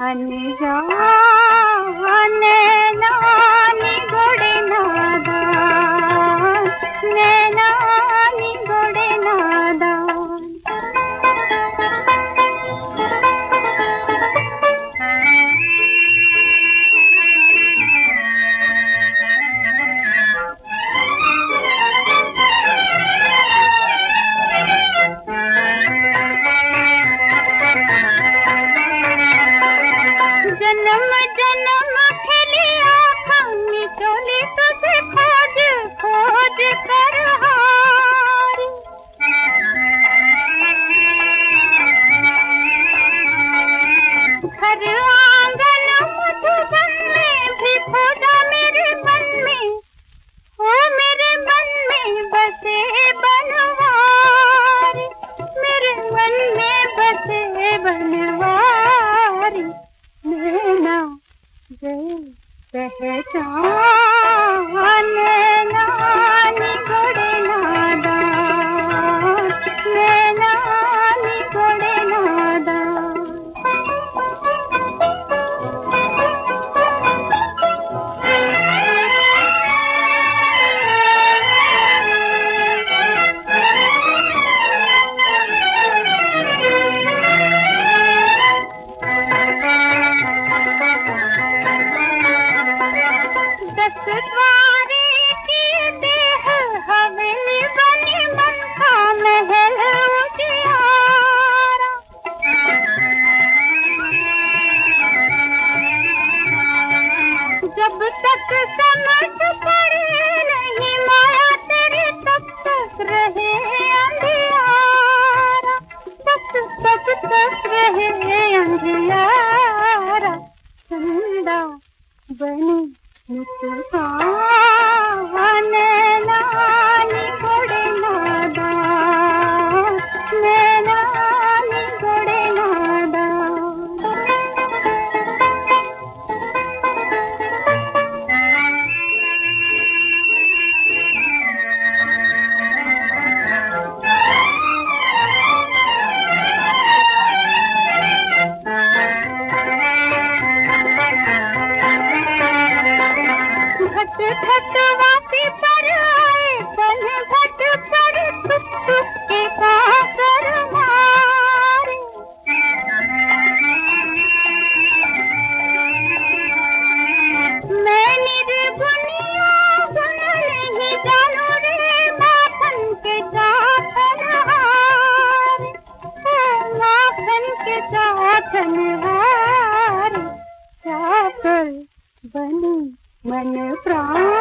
अनजाने नानी गोड़े नादान, नानी गोड़े नादान। जन्म जन्म खेली आँखों चोली तुझे खोज खोज कर हारी। घर आंगन मधुबन में भी खोजा मेरे मन में, हो मेरे मन में बसे बनवारी, मेरे मन में बसे बनवारी। नैना गए पहचान, नानी गोड़े नादान, नानी गोड़े नादान। द्वारे की देह हवेली बनी, मन का महल उजियारा। जब तक समझ पड़े नहीं माया तेरी, तब तक रहे अंधियारा, तब तक रहे अंधियारा। चंदा बनी मुस्कान, नानी गोड़े नादान, नानी गोड़े नादान। घट घट वापी पर आए, बन घट पर छुप छुप के काकर मारे। मैं निर्गुनिया गुण नहीं जानू रे, माखन के चाखन हारे, माखन के चाखन हारे। चाकर बनी मन प्राण।